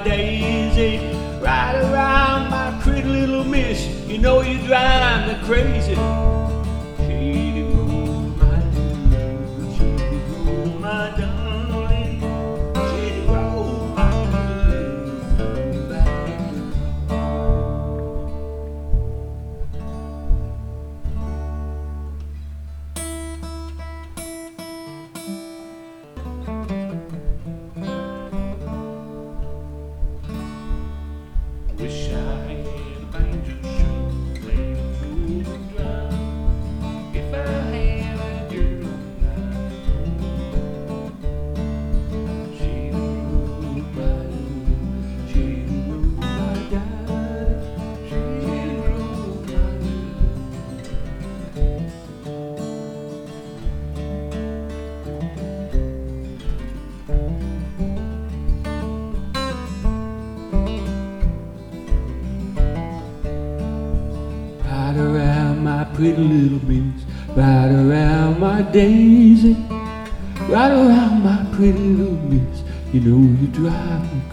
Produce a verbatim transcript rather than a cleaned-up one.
my daisy. Right around my pretty little miss, you know you drive me crazy. Shady road, my love, shady road, my darling. Shady road, my love, turn back. Wish I had a banjo string playing a golden drum. If I had a girl like she'd rule my love, she'd rule my darling, she'd rule my Right around my pretty little miss, right around my daisy, right around my pretty little miss, you know you drive me